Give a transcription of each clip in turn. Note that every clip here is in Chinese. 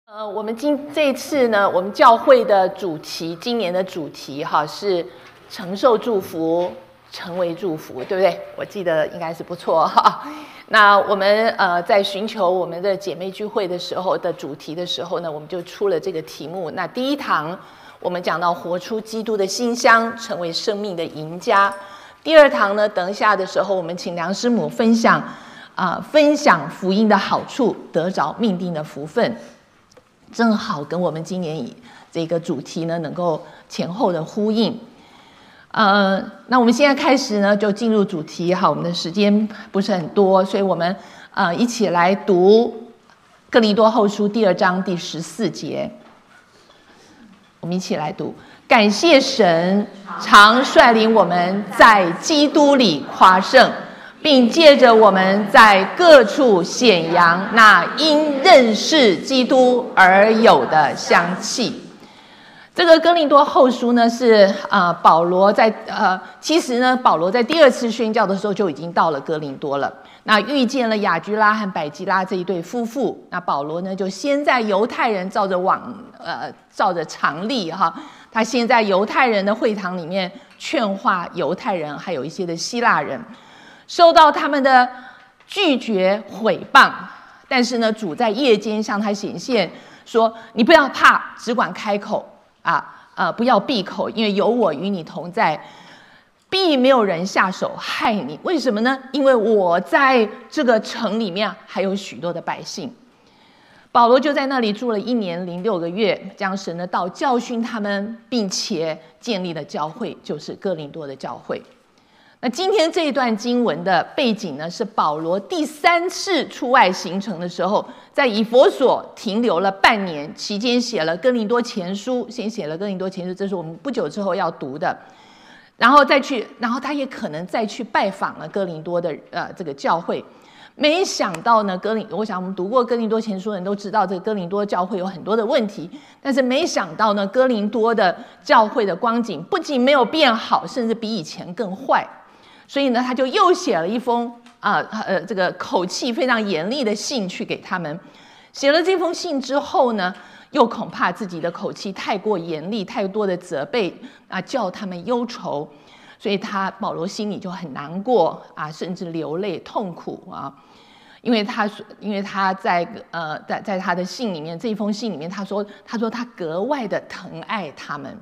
我们这一次呢，我们教会的主题，今年的主题是承受祝福，成为祝福，对不对？我记得应该是不错哈。那我们在寻求我们的姐妹聚会的时候的主题的时候呢，我们就出了这个题目。那第一堂我们讲到活出基督的馨香，成为生命的赢家。第二堂呢，等一下的时候，我们请梁师母分享福音的好处，得着命定的福分。正好跟我们今年这个主题呢，能够前后的呼应。那我们现在开始呢，就进入主题。好，我们的时间不是很多，所以我们一起来读哥林多后书第2章第14节。我们一起来读：感谢神，常率领我们在基督里夸胜，并借着我们在各处显扬那因认识基督而有的香气。这个哥林多后书呢，是保罗在其实呢，保罗在第2次宣教的时候就已经到了哥林多了。那遇见了雅居拉和百基拉这一对夫妇，那保罗呢就先在犹太人照着常例他先在犹太人的会堂里面劝化犹太人，还有一些的希腊人。受到他们的拒绝毁谤，但是呢，主在夜间向他显现，说：“你不要怕，只管开口不要闭口，因为有我与你同在，必没有人下手害你。为什么呢？因为我在这个城里面还有许多的百姓。”保罗就在那里住了1年0 6个月，将神的道教训他们，并且建立了教会，就是哥林多的教会。那今天这一段经文的背景呢，是保罗第3次出外行程的时候，在以弗所停留了半年，期间写了哥林多前书，先写了哥林多前书，这是我们不久之后要读的，然后他也可能再去拜访了哥林多的这个教会。没想到呢，我想我们读过哥林多前书的人都知道，这个哥林多教会有很多的问题，但是没想到呢，哥林多的教会的光景不仅没有变好，甚至比以前更坏。所以呢，他就又写了一封这个口气非常严厉的信去给他们。写了这封信之后呢，又恐怕自己的口气太过严厉，太多的责备叫他们忧愁，所以保罗心里就很难过甚至流泪痛苦因为他在他的信里面，这一封信里面，他说他格外的疼爱他们。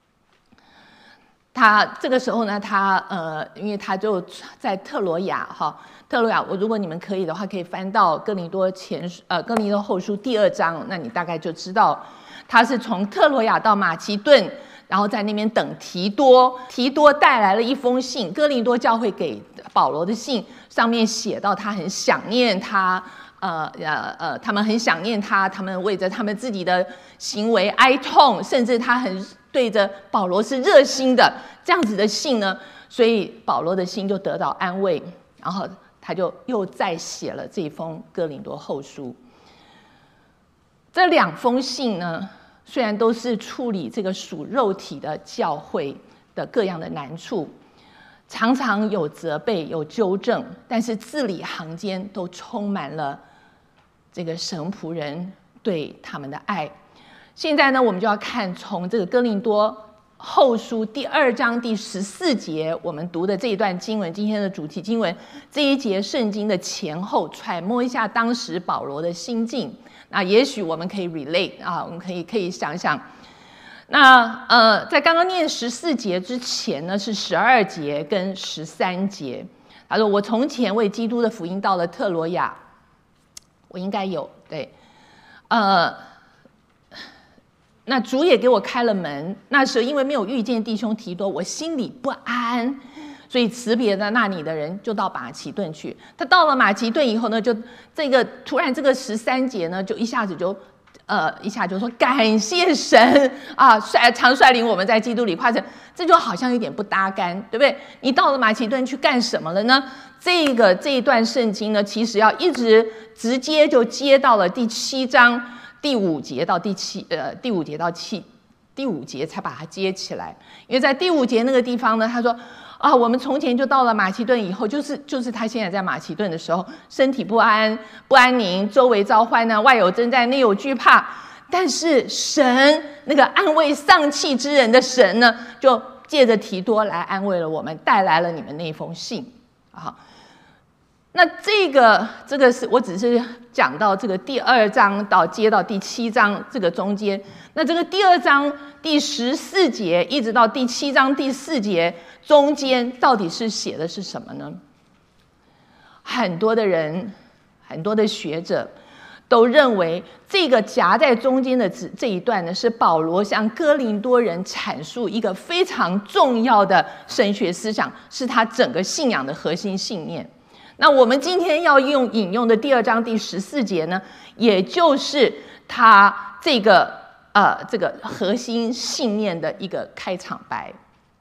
他这个时候呢，因为他就在特罗亚如果你们可以的话，可以翻到哥林多后书第2章，那你大概就知道他是从特罗亚到马其顿，然后在那边等提多带来了一封信，哥林多教会给保罗的信，上面写到他很想念他。他们很想念他，他们为着他们自己的行为哀痛，甚至他很对着保罗是热心的，这样子的信呢，所以保罗的心就得到安慰，然后他就又再写了这封哥林多后书。这2封信呢，虽然都是处理这个属肉体的教会的各样的难处，常常有责备有纠正，但是字里行间都充满了这个神仆人对他们的爱。现在呢，我们就要看从这个哥林多后书第2章第14节我们读的这一段经文，今天的主题经文这一节圣经的前后，揣摩一下当时保罗的心境。那也许我们可以 relate 我们可以想想。那在刚刚念14节之前呢，是12节跟13节。他说：“我从前为基督的福音到了特罗亚。”我应该有对，那主也给我开了门。那时候因为没有遇见弟兄提多，我心里不安，所以辞别了那里的人，就到马其顿去。他到了马其顿以后呢，就突然这个13节呢，就一下就说感谢神常率领我们在基督里夸胜，这就好像有点不搭干，对不对？你到了马其顿去干什么了呢？这一段圣经呢，其实要一直直接就接到了第7章第5节到第5节才把它接起来。因为在第5节那个地方呢，他说我们从前就到了马其顿以后，就是他现在在马其顿的时候，身体不安宁，周围遭患难，外有征战，内有惧怕。 但是神那个安慰丧气之人的神呢，就借着提多来安慰了我们，带来了你们那封信啊。那这个是我只是讲到这个第2章接到第7章这个中间，那这个第2章第14节一直到第7章第4节中间到底是写的是什么呢？很多的人，很多的学者都认为这个夹在中间的这一段呢，是保罗向哥林多人阐述一个非常重要的神学思想，是他整个信仰的核心信念。那我们今天要引用的第2章第14节呢，也就是他这个核心信念的一个开场白。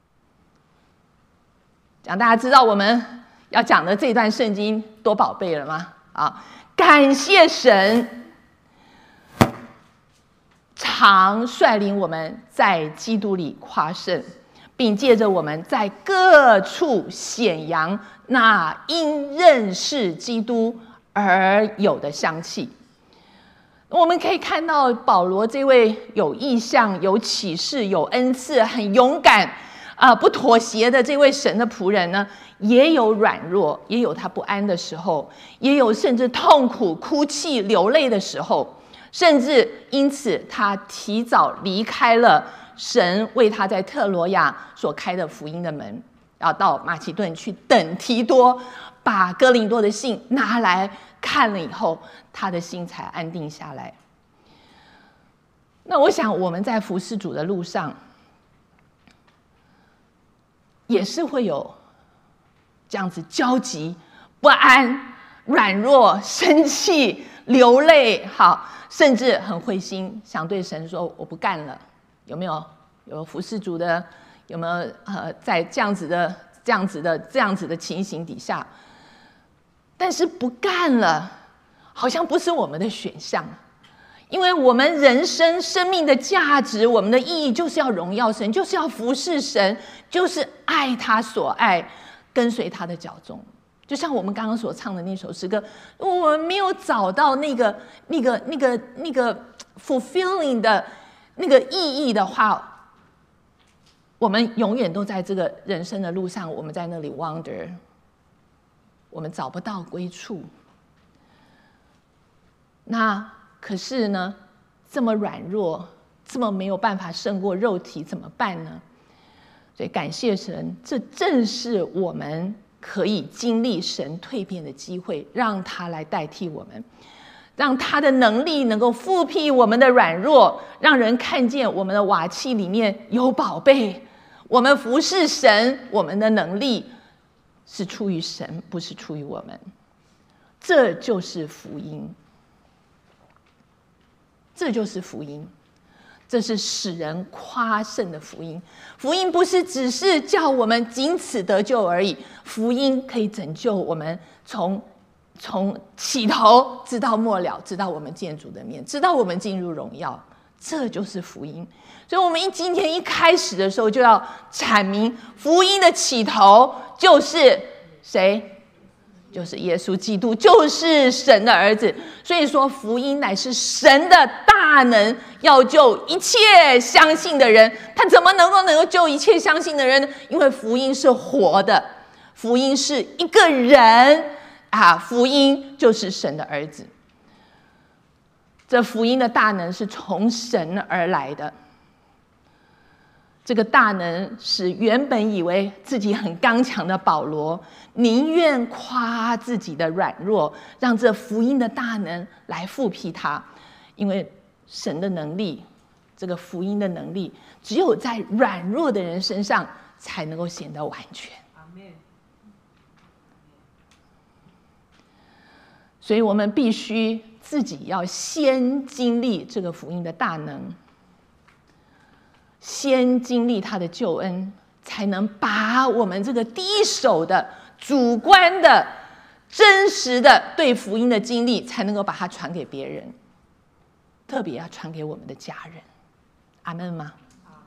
讲大家知道我们要讲的这段圣经多宝贝了吗？啊，感谢神常率领我们在基督里夸胜，并借着我们在各处显扬那因认识基督而有的香气。我们可以看到保罗这位有异象、有启示、有恩赐、很勇敢不妥协的这位神的仆人呢，也有软弱，也有他不安的时候，也有甚至痛苦、哭泣、流泪的时候，甚至因此他提早离开了神为他在特罗亚所开的福音的门，要到马其顿去等提多把哥林多的信拿来看了以后，他的心才安定下来。那我想我们在服事主的路上也是会有这样子焦急、不安、软弱、生气、流泪，好，甚至很灰心，想对神说我不干了。有没有服事主的？有没有在这样子的情形底下，但是不干了，好像不是我们的选项，因为我们人生生命的价值，我们的意义就是要荣耀神，就是要服侍神，就是爱他所爱，跟随他的脚踪。就像我们刚刚所唱的那首诗歌，我们没有找到那个 fulfilling 的那个意义的话，我们永远都在这个人生的路上，我们在那里 wander， 我们找不到归处。那可是呢，这么软弱，这么没有办法胜过肉体，怎么办呢？所以感谢神，这正是我们可以经历神蜕变的机会，让他来代替我们，让他的能力能够复辟我们的软弱，让人看见我们的瓦器里面有宝贝。我们服侍神，我们的能力是出于神，不是出于我们。这就是福音，这就是福音，这是使人夸胜的福音。福音不是只是叫我们仅此得救而已，福音可以拯救我们从起头直到末了，直到我们见主的面，直到我们进入荣耀。这就是福音。所以我们今天一开始的时候就要阐明福音的起头就是谁？就是耶稣基督，就是神的儿子。所以说福音乃是神的大能，要救一切相信的人。他怎么能够救一切相信的人呢？因为福音是活的，福音是一个人啊，福音就是神的儿子。这福音的大能是从神而来的，这个大能使原本以为自己很刚强的保罗，宁愿夸自己的软弱，让这福音的大能来复辟他。因为神的能力，这个福音的能力，只有在软弱的人身上才能够显得完全。所以我们必须自己要先经历这个福音的大能，先经历他的救恩，才能把我们这个第一手的主观的真实的对福音的经历，才能够把它传给别人，特别要传给我们的家人。阿们吗？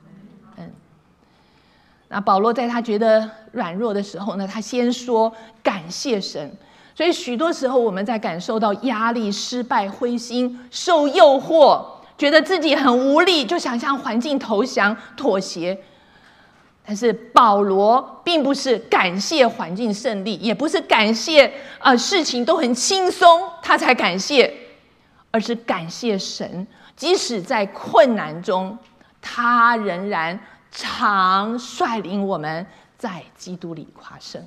那保罗在他觉得软弱的时候呢，他先说感谢神。所以许多时候我们在感受到压力、失败、灰心、受诱惑、 觉得自己很无力，就想向环境投降、妥协。但是保罗并不是感谢环境胜利，也不是感谢事情都很轻松他才感谢，而是感谢神，即使在困难中，他仍然常率领我们在基督里夸胜。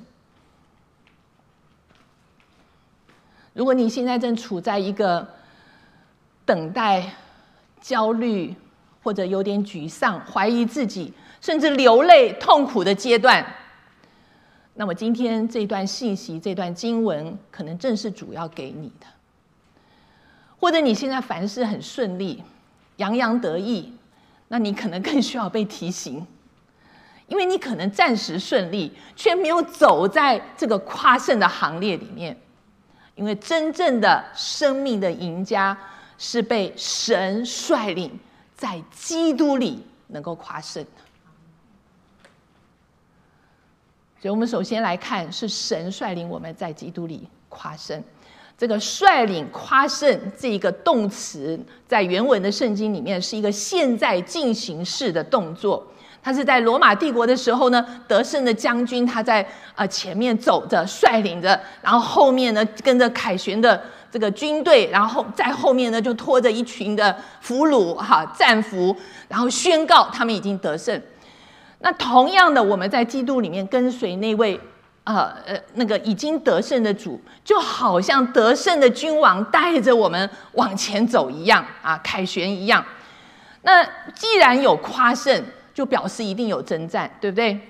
如果你现在正处在一个等待、焦虑，或者有点沮丧、怀疑自己，甚至流泪痛苦的阶段，那么今天这段信息、这段经文可能正是主要给你的。或者你现在凡事很顺利，洋洋得意，那你可能更需要被提醒，因为你可能暂时顺利，却没有走在这个夸胜的行列里面。因为真正的生命的赢家是被神率领，在基督里能够夸胜的。所以我们首先来看，是神率领我们在基督里夸胜。这个率领夸胜这个动词，在原文的圣经里面是一个现在进行式的动作。他是在罗马帝国的时候呢，得胜的将军他在前面走着，率领着，然后后面呢跟着凯旋的这个军队，然后在后面呢就拖着一群的俘虏战俘，然后宣告他们已经得胜。那同样的，我们在基督里面跟随那位那个已经得胜的主，就好像得胜的君王带着我们往前走一样凯旋一样。那既然有夸胜，就表示一定有征战，对不对？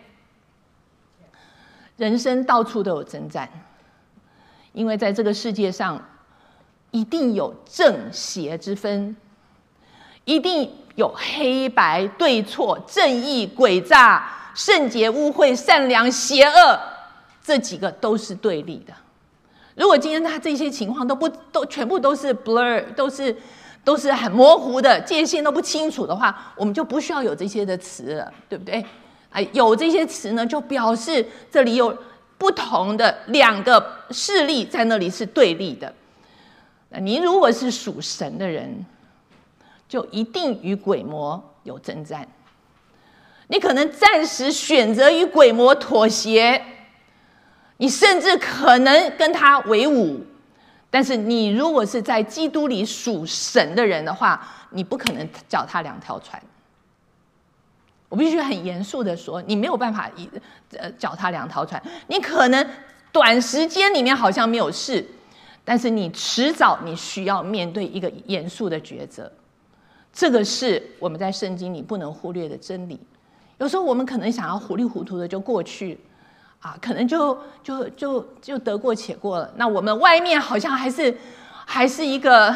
人生到处都有征战，因为在这个世界上一定有正邪之分，一定有黑白对错、正义诡诈、圣洁污秽、善良邪恶，这几个都是对立的。如果今天他这些情况都全部都是 blur， 都是很模糊的，界限都不清楚的话，我们就不需要有这些的词了，对不对？有这些词呢，就表示这里有不同的两个势力在那里是对立的。那你如果是属神的人，就一定与鬼魔有征战。你可能暂时选择与鬼魔妥协，你甚至可能跟他为伍。但是你如果是在基督里属神的人的话，你不可能脚踏两条船。我必须很严肃的说，你没有办法脚踏两条船。你可能短时间里面好像没有事，但是你迟早你需要面对一个严肃的抉择。这个是我们在圣经里不能忽略的真理。有时候我们可能想要糊里糊涂的就过去可能就得过且过了。那我们外面好像还是一个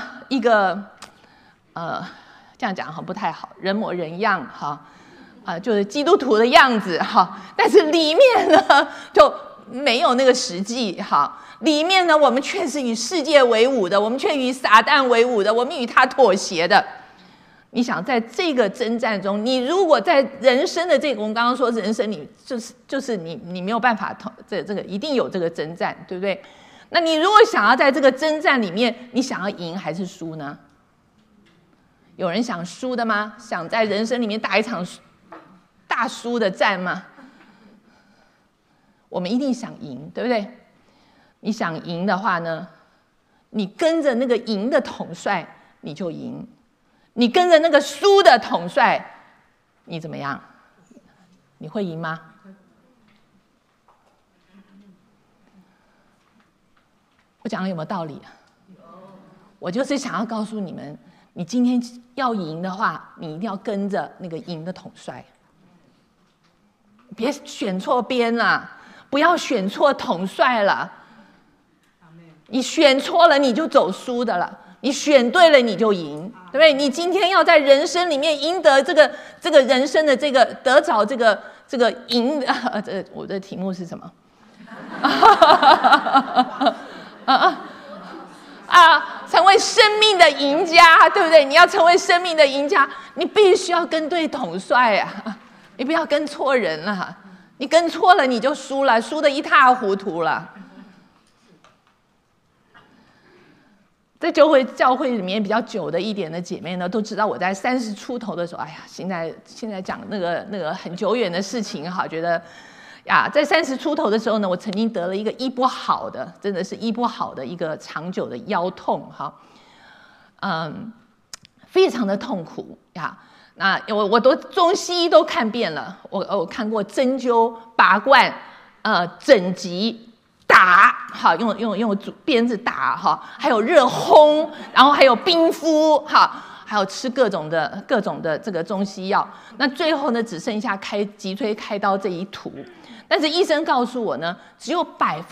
这样讲不太好，人模人样就是基督徒的样子但是里面呢就没有那个实际里面呢我们却是与世界为伍的，我们却与撒旦为伍的，我们与他妥协的。你想在这个征战中，你如果在人生的这个，我们刚刚说人生里就是你没有办法这个一定有这个征战，对不对？那你如果想要在这个征战里面，你想要赢还是输呢？有人想输的吗？想在人生里面打一场大输的战吗？我们一定想赢，对不对？你想赢的话呢，你跟着那个赢的统帅，你就赢。你跟着那个输的统帅，你怎么样？你会赢吗？我讲的有没有道理我就是想要告诉你们，你今天要赢的话，你一定要跟着那个赢的统帅，别选错边了，不要选错统帅了。你选错了，你就走输的了。你选对了，你就赢，对不对？你今天要在人生里面赢得这个人生的这个得着这个赢我的题目是什么？成为生命的赢家，对不对？你要成为生命的赢家，你必须要跟对统帅你不要跟错人了。你跟错了，你就输了，输得一塌糊涂了。 在教会里面比较久的一点的姐妹呢，都知道我在30出头的时候，哎呀，现在讲那个很久远的事情哈，觉得呀，在30出头的时候呢，我曾经得了一个医不好的，真的是医不好的一个长久的腰痛哈，非常的痛苦呀。那我都中西医都看遍了，我看过针灸、拔罐、整脊、打，哈，用鞭子打哈，还有热烘，然后还有冰敷哈，还有吃各种的这个中西药。那最后呢，只剩下脊椎开刀这一途。但是医生告诉我呢，只有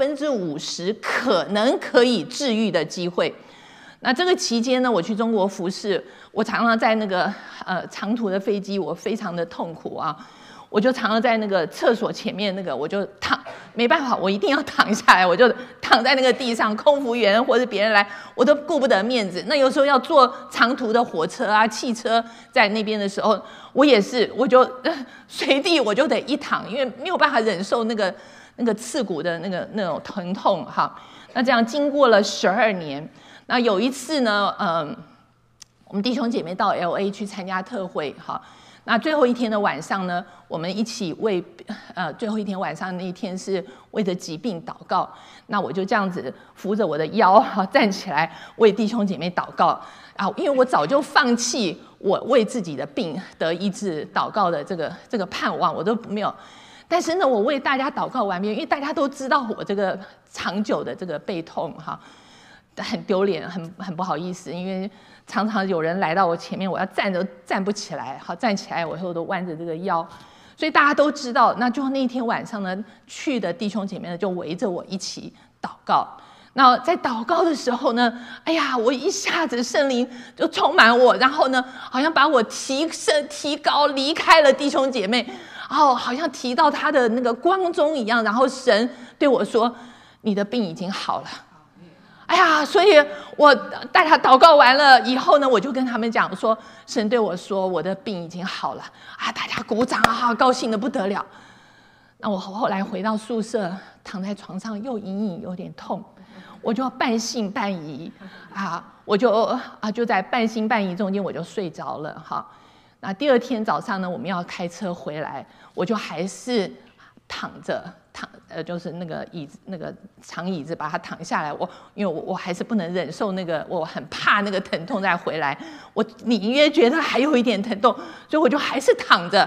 50%可以治愈的机会。那这个期间呢，我去中国服侍，我常常在那个长途的飞机，我非常的痛苦啊，我就常常在那个厕所前面那个，我就躺，没办法，我一定要躺下来，我就躺在那个地上，空服员或者别人来，我都顾不得面子。那有时候要坐长途的火车啊、汽车，在那边的时候，我也是，我就随地我就得一躺，因为没有办法忍受那个刺骨的那种疼痛哈。那这样经过了12年。那有一次呢，我们弟兄姐妹到 LA 去参加特会哈。那最后一天的晚上呢，我们一起为最后一天晚上那一天是为着疾病祷告。那我就这样子扶着我的腰哈，站起来为弟兄姐妹祷告啊，因为我早就放弃我为自己的病得医治祷告的这个盼望，我都没有。但是呢，我为大家祷告完毕，因为大家都知道我这个长久的这个背痛哈。很丢脸，很不好意思，因为常常有人来到我前面，我要站都站不起来，好站起来我以后都弯着这个腰，所以大家都知道。那就那天晚上呢，去的弟兄姐妹呢就围着我一起祷告。那在祷告的时候呢，哎呀，我一下子圣灵就充满我，然后呢，好像把我提高，离开了弟兄姐妹，然后好像提到他的那个光中一样，然后神对我说：“你的病已经好了。”哎呀，所以我大家祷告完了以后呢，我就跟他们讲说，神对我说我的病已经好了啊，大家鼓掌啊，高兴得不得了。那我后来回到宿舍，躺在床上又隐隐有点痛，我就半信半疑啊，我就在半信半疑中间我就睡着了哈。那第二天早上呢，我们要开车回来，我就还是躺着。就是那个椅子，那个长椅子，把它躺下来。因为我还是不能忍受那个，我很怕那个疼痛再回来。我隐约觉得还有一点疼痛，所以我就还是躺了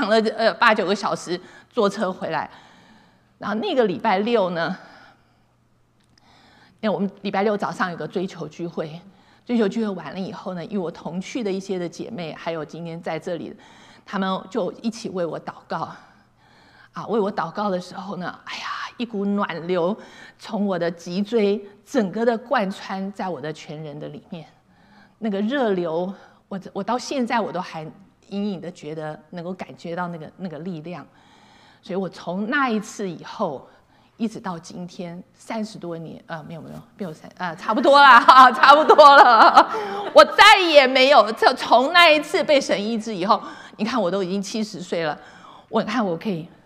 8、9个小时，坐车回来。然后那个礼拜六呢，因为我们礼拜六早上有个追求聚会，追求聚会完了以后呢，与我同去的一些的姐妹，还有今天在这里，她们就一起为我祷告。啊，为我祷告的时候呢，哎呀，一股暖流从我的脊椎整个的贯穿在我的全人的里面，那个热流，我到现在我都还隐隐的觉得能够感觉到那个力量，所以我从那一次以后，一直到今天30多年，没有差不多啦，差不多了，我再也没有从那一次被神医治以后，你看我都已经70岁了，我看我可以。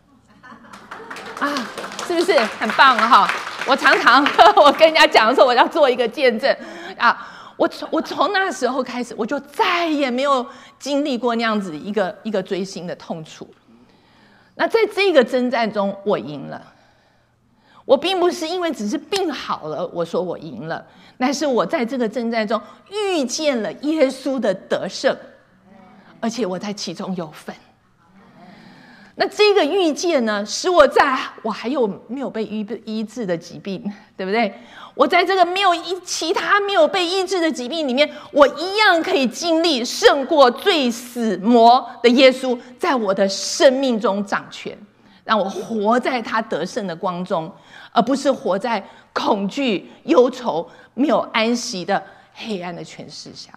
啊，是不是很棒哈？我常常我跟人家讲的时候，我要做一个见证啊。我从那时候开始，我就再也没有经历过那样子一个锥心的痛楚。那在这个征战中，我赢了。我并不是因为只是病好了，我说我赢了，但是我在这个征战中遇见了耶稣的得胜，而且我在其中有份。那这个遇见呢，使我在我还有没有被医治的疾病，对不对？我在这个其他没有被医治的疾病里面，我一样可以经历胜过罪死魔的耶稣，在我的生命中掌权，让我活在他得胜的光中，而不是活在恐惧、忧愁、没有安息的黑暗的权势下。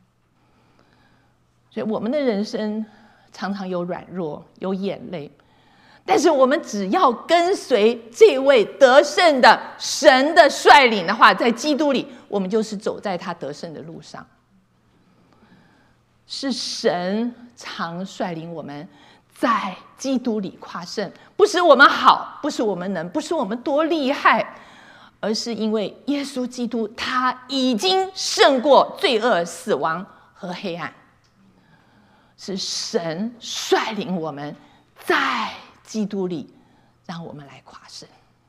所以我们的人生常常有软弱，有眼泪，但是我们只要跟随这位得胜的神的率领的话，在基督里，我们就是走在他得胜的路上。是神常率领我们在基督里夸胜，不是我们好，不是我们能，不是我们多厉害， 而是因为耶稣基督他已经胜过罪恶、死亡和黑暗，是神率领我们在基督里，让我们来夸胜。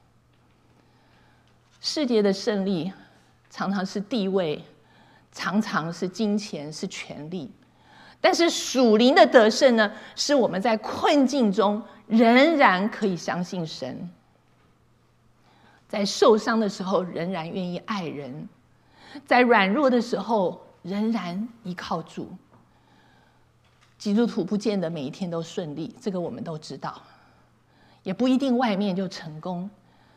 世界的胜利常常是地位，常常是金钱，是权力，但是属灵的得胜呢，是我们在困境中仍然可以相信神，在受伤的时候仍然愿意爱人，在软弱的时候仍然依靠主。基督徒不见得每一天都顺利，这个我们都知道，也不一定外面就成功，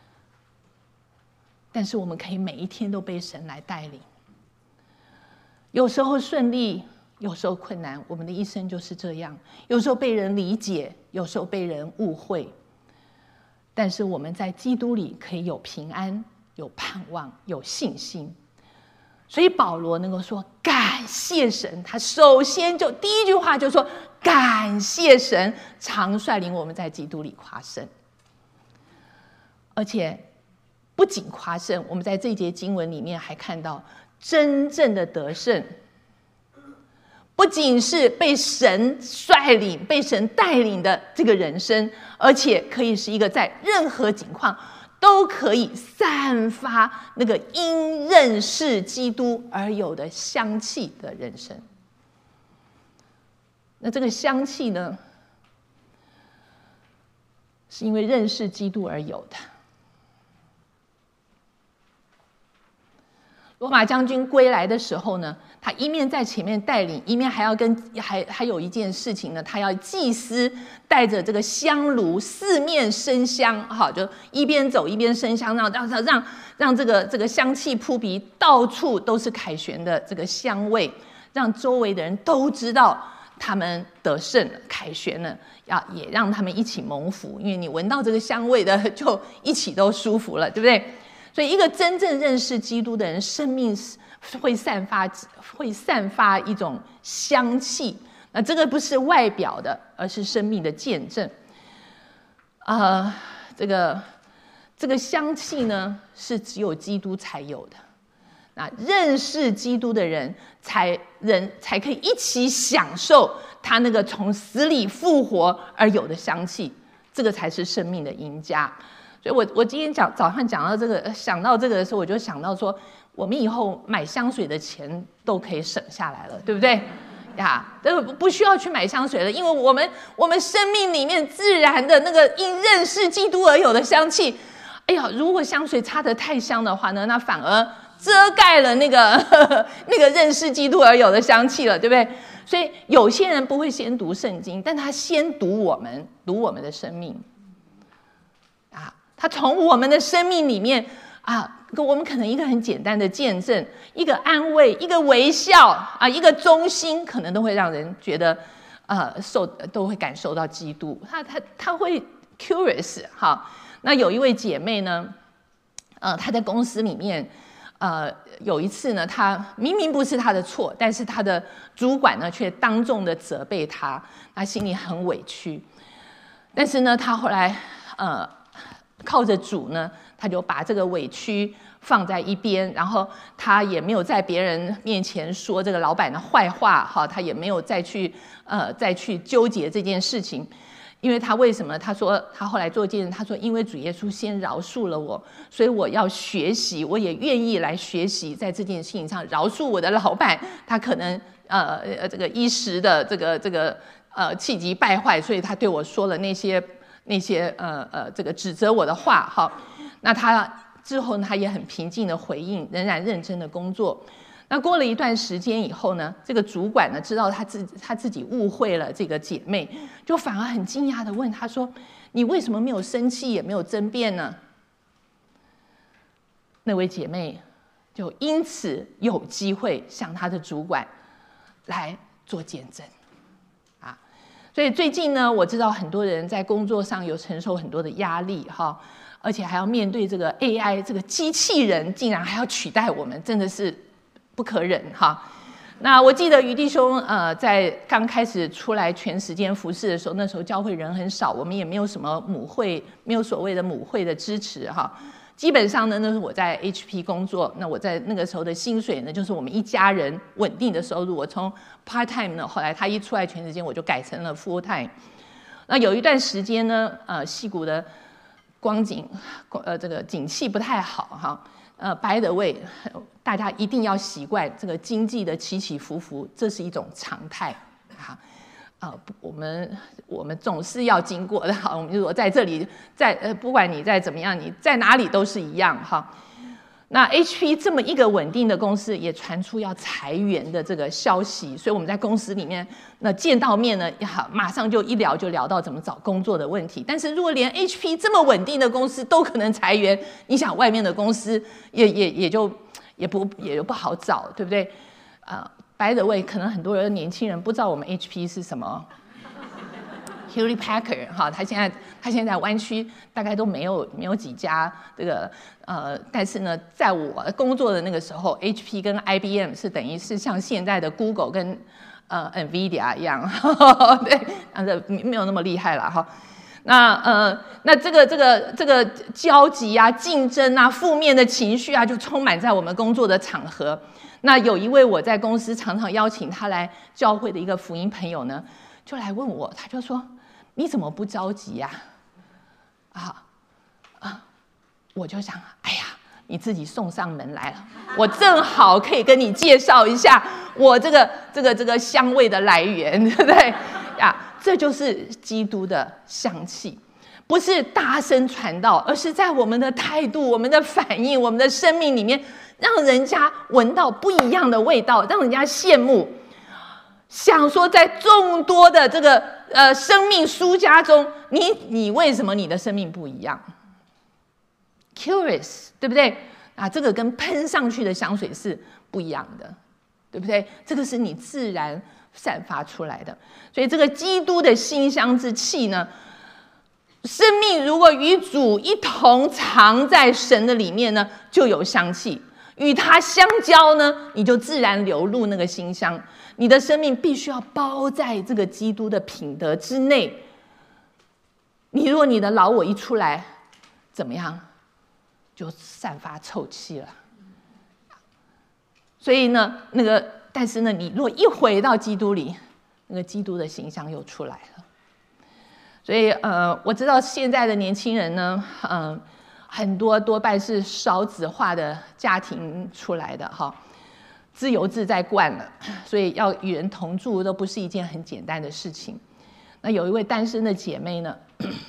但是我们可以每一天都被神来带领。有时候顺利，有时候困难，我们的一生就是这样，有时候被人理解，有时候被人误会，但是我们在基督里可以有平安，有盼望，有信心。所以保罗能够说感谢神，他首先就第一句话就说感谢神常率领我们在基督里夸胜。而且不仅夸胜，我们在这节经文里面还看到真正的得胜不仅是被神率领、被神带领的这个人生，而且可以是一个在任何情况都可以散发那个因认识基督而有的香气的人生。那这个香气呢，是因为认识基督而有的。罗马将军归来的时候呢，他一面在前面带领，一面还要还有一件事情呢，他要祭司带着这个香炉四面生香，好，就一边走一边生香，让这个香气扑鼻，到处都是凯旋的这个香味，让周围的人都知道他们得胜了，凯旋了，也让他们一起蒙福，因为你闻到这个香味的，就一起都舒服了，对不对？所以一个真正认识基督的人，生命会散发一种香气。那这个不是外表的，而是生命的见证。这个香气呢，是只有基督才有的。那认识基督的人才可以一起享受他那个从死里复活而有的香气，这个才是生命的赢家。所以我今天早上讲到这个，想到这个的时候，我就想到说，我们以后买香水的钱都可以省下来了，对不对？呀，不需要去买香水了，因为我们生命里面自然的那个因认识基督而有的香气，哎呀，如果香水擦得太香的话呢，那反而遮盖了那个认识基督而有的香气了，对不对？所以有些人不会先读圣经，但他先读我们的生命。他从我们的生命里面我们可能一个很简单的见证，一个安慰，一个微笑一个忠心，可能都会让人觉得都会感受到基督。他会 curious 那有一位姐妹呢，她在公司里面有一次呢，她明明不是她的错，但是她的主管呢却当众的责备她，她心里很委屈。但是呢，她后来靠着主呢，他就把这个委屈放在一边，然后他也没有在别人面前说这个老板的坏话，他也没有再去纠结这件事情。因为他为什么？他说他后来做见证，他说因为主耶稣先饶恕了我，所以我要学习，我也愿意来学习，在这件事情上饶恕我的老板。他可能这个一时的这个气急败坏，所以他对我说了那些这个指责我的话。那他之后呢，他也很平静的回应，仍然认真的工作。那过了一段时间以后呢，这个主管呢知道他自己误会了这个姐妹，就反而很惊讶的问他说：“你为什么没有生气，也没有争辩呢？”那位姐妹就因此有机会向她的主管来做见证。所以最近呢，我知道很多人在工作上有承受很多的压力而且还要面对这个 AI 这个机器人竟然还要取代我们，真的是不可忍那我记得于弟兄在刚开始出来全时间服事的时候，那时候教会人很少，我们也没有什么母会，没有所谓的母会的支持基本上呢，那是我在 HP 工作，那我在那个时候的薪水呢，就是我们一家人稳定的收入。我从 part time 呢，后来他一出来全时间，我就改成了 full time。那有一段时间呢，矽谷的光景，这个景气不太好哈。by the way， 大家一定要习惯这个经济的起起伏伏，这是一种常态哈。我们总是要经过的。好，我们如果在这里，不管你再怎么样，你在哪里都是一样哈。那 HP 这么一个稳定的公司，也传出要裁员的这个消息，所以我们在公司里面那见到面呢，马上就一聊就聊到怎么找工作的问题。但是如果连 HP 这么稳定的公司都可能裁员，你想外面的公司也就不好找，对不对？By the way， 可能很多人年轻人不知道我们 HP 是什么。Hewlett Packard 哈，他现在湾区大概都没有几家这个但是呢，在我工作的那个时候 ，HP 跟 IBM 是等于是像现在的 Google 跟NVIDIA 一样，对，没有那么厉害了哈。那这个交集啊、竞争啊、负面的情绪啊，就充满在我们工作的场合。那有一位我在公司常常邀请他来教会的一个福音朋友呢，就来问我，他就说：“你怎么不着急呀？”我就想，哎呀，你自己送上门来了，我正好可以跟你介绍一下我这个香味的来源，对不对呀？这就是基督的香气，不是大声传道，而是在我们的态度、我们的反应、我们的生命里面，让人家闻到不一样的味道，让人家羡慕。想说，在众多的这个生命输家中，你为什么你的生命不一样 ？Curious， 对不对？这个跟喷上去的香水是不一样的，对不对？这个是你自然散发出来的。所以这个基督的馨香之气呢，生命如果与主一同藏在神的里面呢，就有香气；与它相交呢，你就自然流露那个馨香。你的生命必须要包在这个基督的品德之内。如果你的老我一出来，怎么样？就散发臭气了。所以呢，但是呢，你如果一回到基督里，那个基督的形象又出来了。所以我知道现在的年轻人呢，很多半是少子化的家庭出来的哈。自由自在惯了，所以要与人同住都不是一件很简单的事情。那有一位单身的姐妹呢，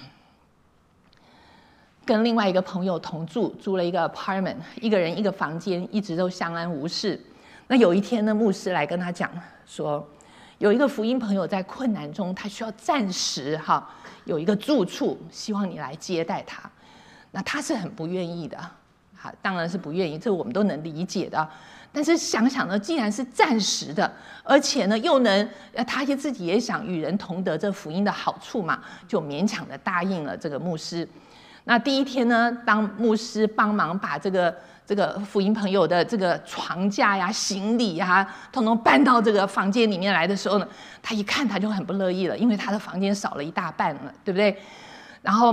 跟另外一个朋友同住，租了一个 apartment， 一个人一个房间，一直都相安无事。那有一天呢，牧师来跟他讲说，有一个福音朋友在困难中，他需要暂时有一个住处，希望你来接待他。那他是很不愿意的，当然是不愿意，这我们都能理解的。但是想想呢，既然是暂时的，而且呢又能，他自己也想与人同得这福音的好处嘛，就勉强的答应了这个牧师。那第一天呢，当牧师帮忙把这个福音朋友的这个床架呀、行李呀，统统搬到这个房间里面来的时候呢，他一看他就很不乐意了，因为他的房间少了一大半了，对不对？然后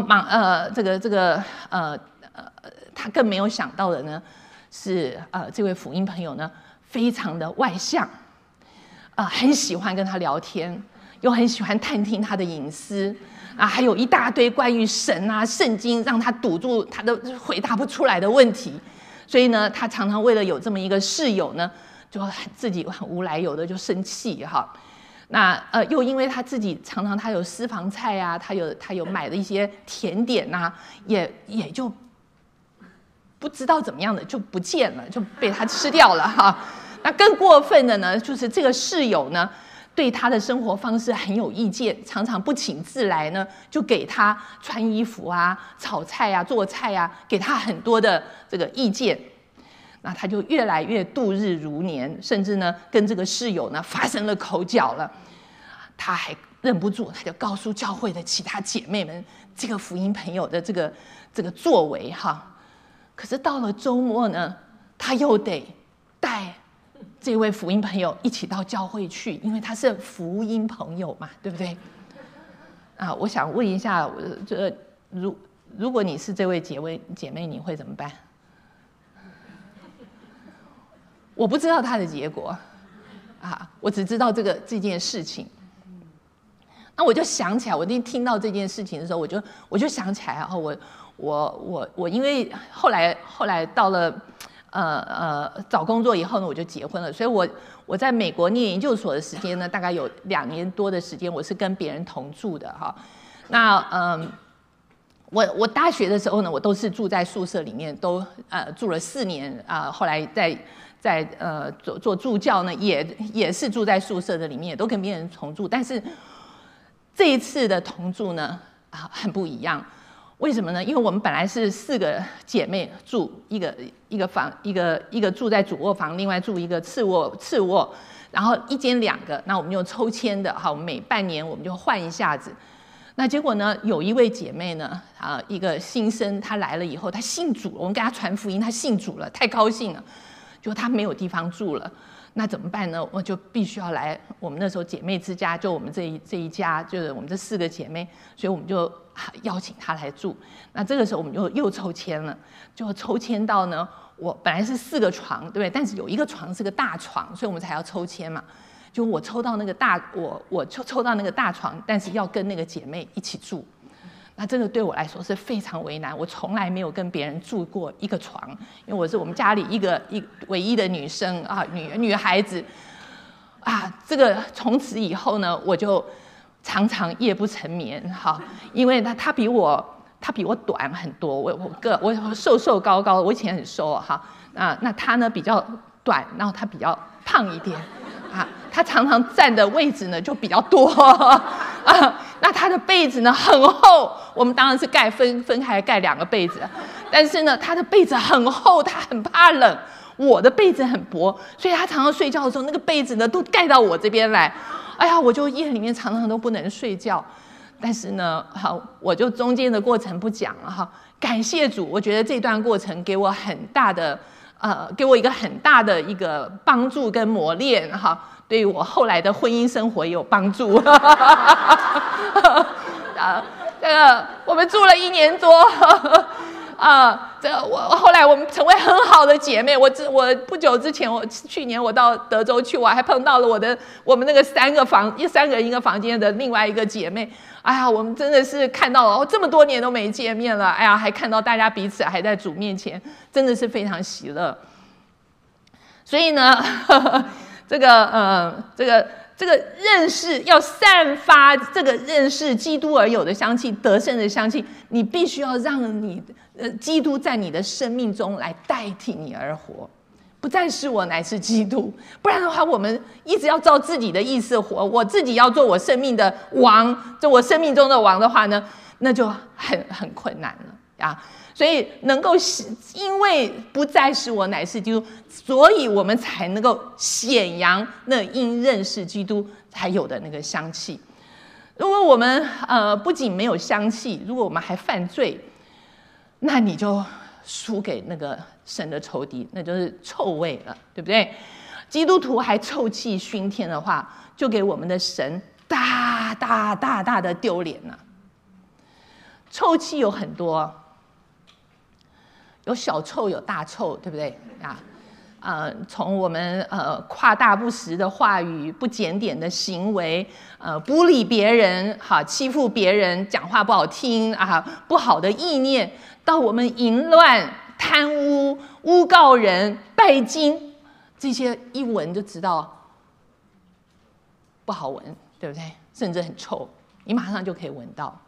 他更没有想到的呢。是这位福音朋友呢，非常的外向，很喜欢跟他聊天，又很喜欢探听他的隐私还有一大堆关于神啊、圣经让他堵住他都回答不出来的问题。所以呢，他常常为了有这么一个室友呢，就自己很无来由的就生气哈。那又因为他自己常常他有私房菜啊，他有买的一些甜点啊，也就。不知道怎么样的就不见了，就被他吃掉了哈。那更过分的呢，就是这个室友呢，对他的生活方式很有意见，常常不请自来呢，就给他穿衣服啊、炒菜啊、做菜啊，给他很多的这个意见。那他就越来越度日如年，甚至呢，跟这个室友呢发生了口角了。他还忍不住，他就告诉教会的其他姐妹们，这个福音朋友的这个作为哈。可是到了周末呢，他又得带这位福音朋友一起到教会去，因为他是福音朋友嘛，对不对？我想问一下， 如果你是这位姐妹，你会怎么办？我不知道它的结果，我只知道这件事情。那我就想起来，我那天听到这件事情的时候，我就想起来，然后我因为后来到了找工作以后呢，我就结婚了，所以我在美国念研究所的时间呢，大概有2年多的时间，我是跟别人同住的哈。那我大学的时候呢，我都是住在宿舍里面，都住了4年后来在做助教呢，也是住在宿舍的里面，也都跟别人同住，但是这一次的同住呢很不一样。为什么呢？因为我们本来是4个姐妹住一个房，一个住在主卧房，另外住一个次卧，然后1间2个。那我们用抽签的，我们每半年我们就换一下子。那结果呢，有一位姐妹呢，一个新生，她来了以后，她信主了，我们给她传福音，她信主了，太高兴了。就她没有地方住了，那怎么办呢？我就必须要来我们那时候姐妹之家，就我们这一家，就是我们这4个姐妹，所以我们就邀请她来住。那这个时候我们就又抽签了，就抽签到呢，我本来是4个床，对不对？但是有一个床是个大床，所以我们才要抽签嘛。就我抽到那个我抽到那个大床，但是要跟那个姐妹一起住。那这个对我来说是非常为难，我从来没有跟别人住过一个床，因为我是我们家里唯一的女生女孩子这个从此以后呢，我就常常夜不成眠因为她比我短很多，我瘦高高，我以前很瘦那她呢比较短，然后她比较胖一点她常常占的位置呢就比较多那她的被子呢很厚，我们当然是分开盖2个被子，但是呢她的被子很厚，她很怕冷，我的被子很薄，所以她常常睡觉的时候那个被子呢都盖到我这边来，哎呀，我就夜里面常常都不能睡觉。但是呢我就中间的过程不讲了感谢主，我觉得这段过程给我一个很大的一个帮助跟磨练对于我后来的婚姻生活也有帮助这个我们住了1年多这个后来我们成为很好的姐妹。我不久之前，去年我到德州去，我还碰到了我们那个3个人一个房间的另外一个姐妹。哎呀，我们真的是看到了这么多年都没见面了，哎呀，还看到大家彼此还在主面前，真的是非常喜乐。所以呢这个认识要散发这个认识基督而有的香气，得胜的香气，你必须要让你基督在你的生命中来代替你而活，不再是我，乃是基督。不然的话，我们一直要照自己的意思活，我自己要做我生命的王，做我生命中的王的话呢，那就很困难了所以能够因为不再是我，乃是基督，所以我们才能够显扬那因认识基督才有的那个香气。如果我们不仅没有香气，如果我们还犯罪，那你就输给那个神的仇敌，那就是臭味了，对不对？基督徒还臭气熏天的话，就给我们的神大的丢脸了。臭气有很多，有小臭有大臭，对不对从我们夸大不实的话语、不检点的行为、不理别人、欺负别人、讲话不好听不好的意念，到我们淫乱、贪污、诬告人、拜金，这些一闻就知道不好闻，对不对？甚至很臭，你马上就可以闻到。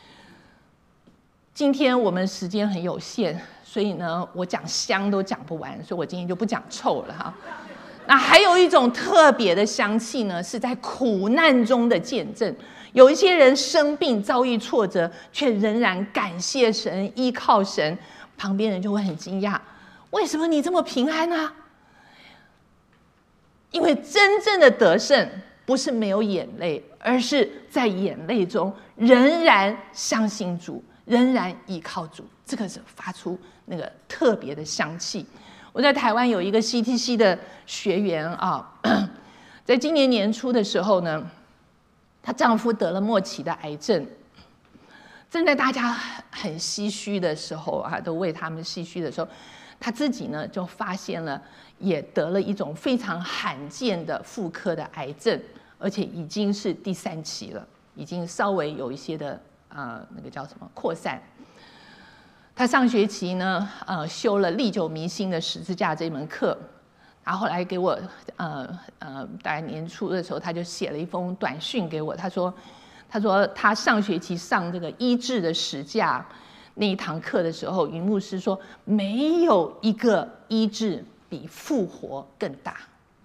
今天我们时间很有限，所以呢，我讲香都讲不完，所以我今天就不讲臭了那还有一种特别的香气呢，是在苦难中的见证。有一些人生病遭遇挫折，却仍然感谢神、依靠神，旁边人就会很惊讶，为什么你这么平安呢？因为真正的得胜不是没有眼泪，而是在眼泪中仍然相信主，仍然依靠主，这个是发出那个特别的香气。我在台湾有一个 CTC 的学员在今年年初的时候呢，她丈夫得了末期的癌症。 正在大家很唏嘘的时候啊，都为他们唏嘘的时候，他自己呢就发现了，也得了一种非常罕见的妇科的癌症，而且已经是第3期了，已经稍微有一些的那个叫什么扩散。他上学期呢修了历久弥新的十字架这门课，然后后来给我大概年初的时候，他就写了一封短讯给我，他说他上学期上这个医治的十架那一堂课的时候，云牧师说没有一个医治比复活更大。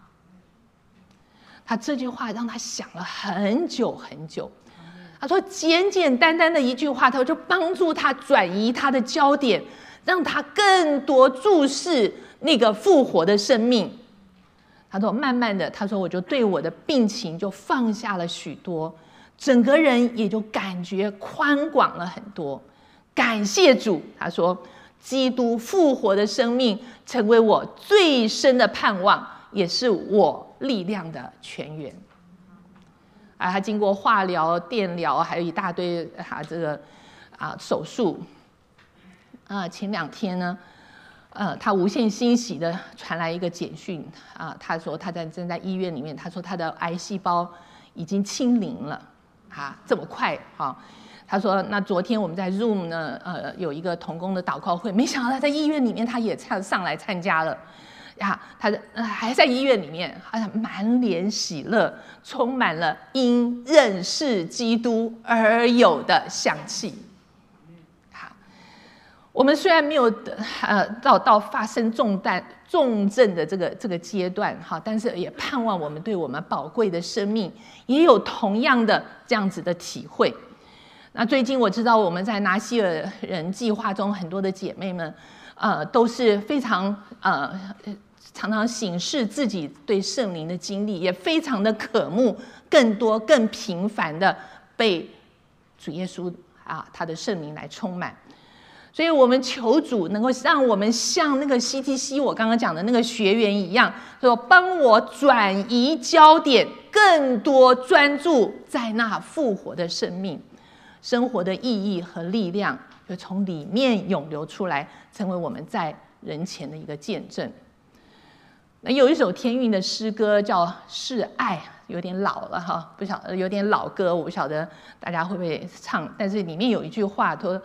他这句话让他想了很久很久。他说简简单单的一句话，他就帮助他转移他的焦点，让他更多注视那个复活的生命。他说慢慢的，他说我就对我的病情就放下了许多，整个人也就感觉宽广了很多。感谢主，他说基督复活的生命成为我最深的盼望，也是我力量的泉源。他经过化疗、电疗，还有一大堆这个手术。前2天呢，他无限欣喜的传来一个简讯他说他正在医院里面，他说他的癌细胞已经清零了这么快他说那昨天我们在 Zoom 呢有一个同工的祷告会，没想到他在医院里面他也上来参加了。他还在医院里面，满脸喜乐，充满了因认识基督而有的香气。我们虽然没有到发生重症的这个阶段但是也盼望我们对我们宝贵的生命也有同样的这样子的体会。那最近我知道我们在拿西尔人计划中，很多的姐妹们都是非常常常省视自己对圣灵的经历，也非常的渴慕更多更频繁的被主耶稣他的圣灵来充满。所以我们求主能够让我们像那个 CTC 我刚刚讲的那个学员一样，说帮我转移焦点，更多专注在那复活的生命，生活的意义和力量就从里面涌流出来，成为我们在人前的一个见证。那有一首天韵的诗歌叫《是爱》，有点老了不晓得，有点老歌，我不晓得大家会不会唱。但是里面有一句话说，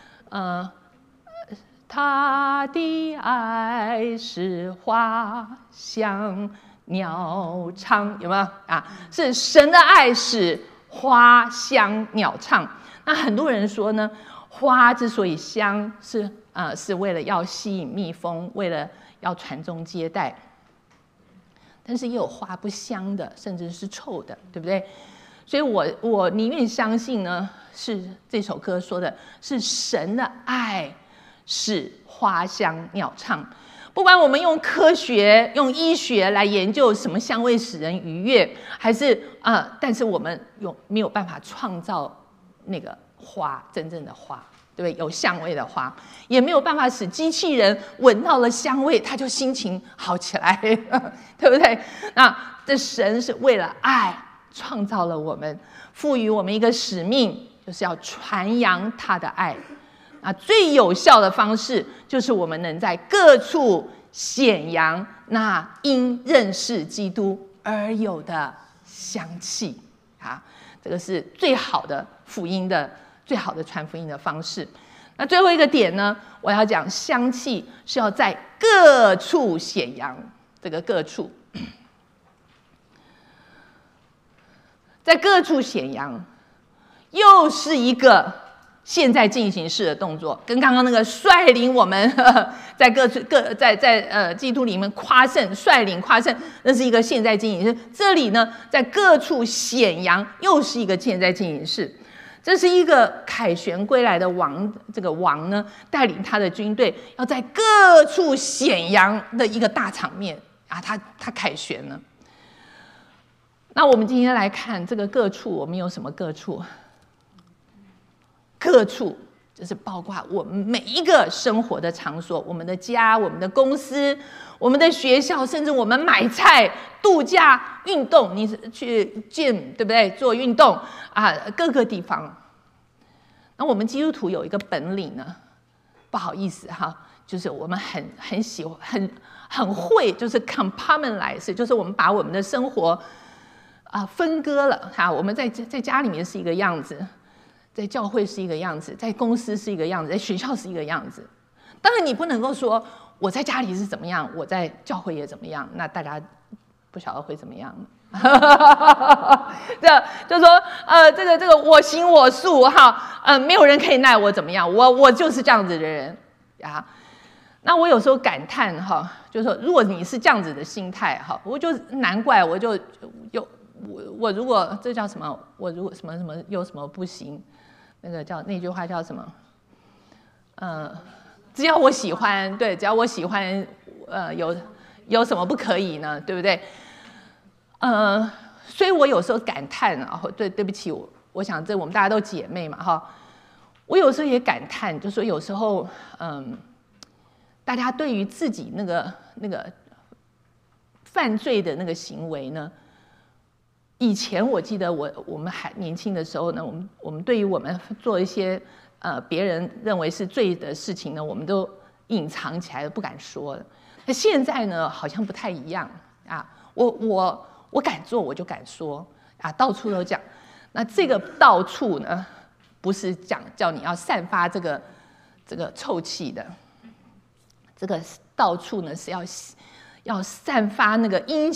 他的爱是花香鸟唱，有没有是神的爱使花香鸟唱。那很多人说呢，花之所以香是为了要吸引蜜蜂，为了要传宗接代。但是也有花不香的，甚至是臭的，对不对？所以我宁愿相信呢，是这首歌说的是神的爱使花香鸟唱。不管我们用科学、用医学来研究什么香味使人愉悦，还是但是我们没有办法创造那个花，真正的花。对不对？有香味的花，也没有办法使机器人闻到了香味，他就心情好起来，对不对？那这神是为了爱创造了我们，赋予我们一个使命，就是要传扬他的爱。最有效的方式就是我们能在各处显扬那因认识基督而有的香气。这个是最好的福音的。最好的传福音的方式。那最后一个点呢，我要讲香气是要在各处显扬。这个各处，在各处显扬，又是一个现在进行式的动作，跟刚刚那个率领我们在基督里面夸胜、率领夸胜，那是一个现在进行式。这里呢，在各处显扬，又是一个现在进行式。这是一个凯旋归来的王，这个王呢带领他的军队要在各处显扬的一个大场面他凯旋了。那我们今天来看这个各处，我们有什么各处？各处就是包括我们每一个生活的场所，我们的家、我们的公司、我们的学校，甚至我们买菜、度假、运动，你去 gym 对不对？做运动各个地方。 那我们基督徒有一个本领呢，不好意思哈，就是我们很喜欢很会，就是 compartmentalize， 就是我们把我们的生活分割了哈。我们在家里面是一个样子，在教会是一个样子，在公司是一个样子，在学校是一个样子。当然你不能够说我在家里是怎么样，我在教会也怎么样，那大家不晓得会怎么样。这就说这个我行我素哈，没有人可以奈我怎么样，我就是这样子的人啊。那我有时候感叹哈，就是说如果你是这样子的心态哈，我就难怪我如果这叫什么，我如果什么有什么不行，那句话叫什么？只要我喜欢，对，只要我喜欢，有什么不可以呢？对不对？所以我有时候感叹啊，对不起，我想这我们大家都姐妹嘛哈，我有时候也感叹，就说有时候大家对于自己那个犯罪的那个行为呢，以前我记得我们还年轻的时候呢，我们对于我们做一些别人认为是罪的事情呢，我们都隐藏起来不敢说了。那现在呢，好像不太一样啊，我敢做我就敢说啊，到处都讲。那这个到处呢，不是叫你要散发这个臭气的，这个到处呢是要散发那个因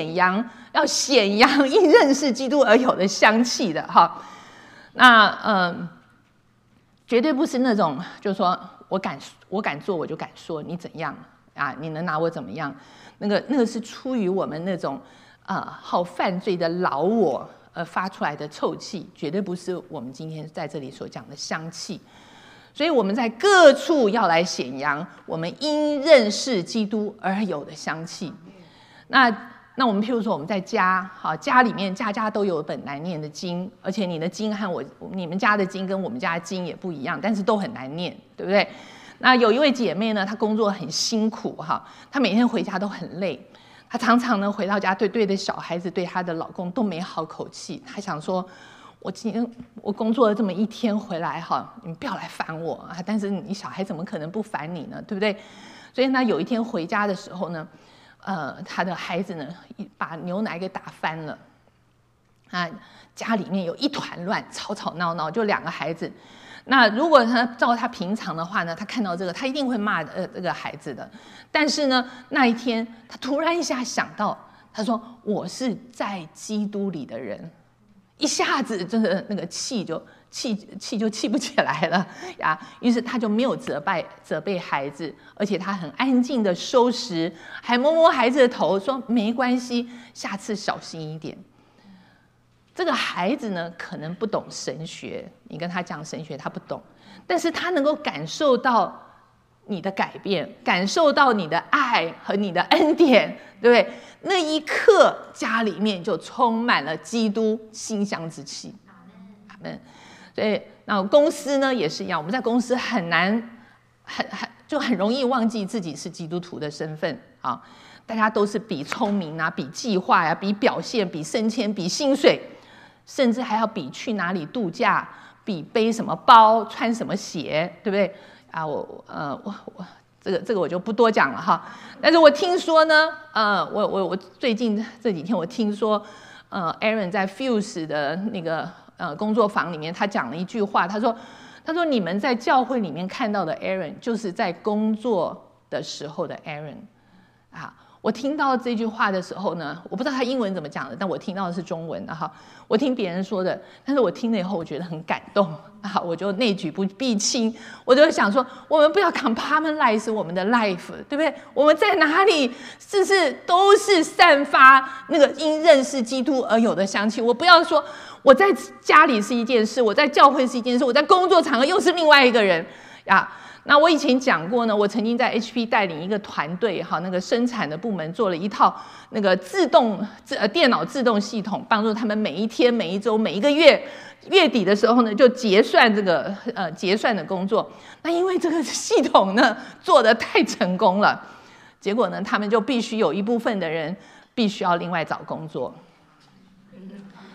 认识基督而有的香气的哈。那绝对不是那种就是说我敢做我就敢说你怎样啊，你能拿我怎么样？那个是出于我们那种好犯罪的老我而发出来的臭气，绝对不是我们今天在这里所讲的香气。所以我们在各处要来显扬我们因认识基督而有的香气。那我们譬如说我们在家里面家都有本难念的经，而且你的经和你们家的经跟我们家的经也不一样，但是都很难念，对不对？那有一位姐妹呢，她工作很辛苦哈，她每天回家都很累，她常常呢回到家对的小孩子对她的老公都没好口气，她想说我工作了这么一天回来哈，你们不要来烦我啊！但是你小孩怎么可能不烦你呢？对不对？所以呢，有一天回家的时候呢，他的孩子呢把牛奶给打翻了，家里面有一团乱，吵吵闹闹，就2个孩子。那如果照他平常的话呢，他看到这个，他一定会骂这个孩子的。但是呢，那一天他突然一下想到，他说：“我是在基督里的人。”一下子真的那个气就气不起来了呀，于是他就没有责备孩子，而且他很安静的收拾，还摸摸孩子的头说没关系，下次小心一点。这个孩子呢，可能不懂神学，你跟他讲神学他不懂，但是他能够感受到你的改变，感受到你的爱和你的恩典，对不对？那一刻家里面就充满了基督馨香之气。阿们。所以那公司呢也是一样，我们在公司很难很容易忘记自己是基督徒的身份啊。大家都是比聪明啊，比计划呀，比表现，比升迁，比薪水，甚至还要比去哪里度假，比背什么包，穿什么鞋，对不对啊？这个我就不多讲了哈。但是我听说呢，我最近这几天我听说，Aaron 在 Fuse 的那个工作坊里面，他讲了一句话，他说你们在教会里面看到的 Aaron， 就是在工作的时候的 Aaron 啊。我听到这句话的时候呢，我不知道他英文怎么讲的，但我听到的是中文的哈。我听别人说的，但是我听了以后，我觉得很感动啊，我就内举不避亲，我就想说，我们不要 compartmentalize 我们的 life， 对不对？我们在哪里，都是散发那个因认识基督而有的香气。我不要说我在家里是一件事，我在教会是一件事，我在工作场合又是另外一个人啊。那我以前讲过呢，我曾经在 HP 带领一个团队哈，那个生产的部门做了一套那个电脑自动系统，帮助他们每一天、每一周、每一个月底的时候呢，就结算这个结算的工作。那因为这个系统呢做得太成功了，结果呢，他们就必须有一部分的人必须要另外找工作。